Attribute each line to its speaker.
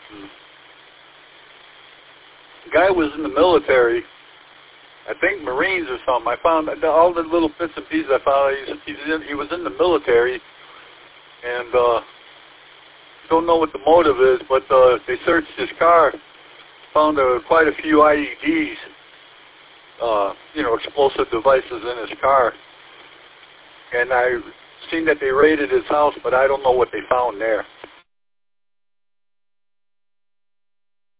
Speaker 1: The guy was in the military, I think Marines or something. I found all the little bits and pieces I found. He was in the military, and don't know what the motive is, but they searched his car, found quite a few IEDs, explosive devices in his car. And I seen that they raided his house, but I don't know what they found there.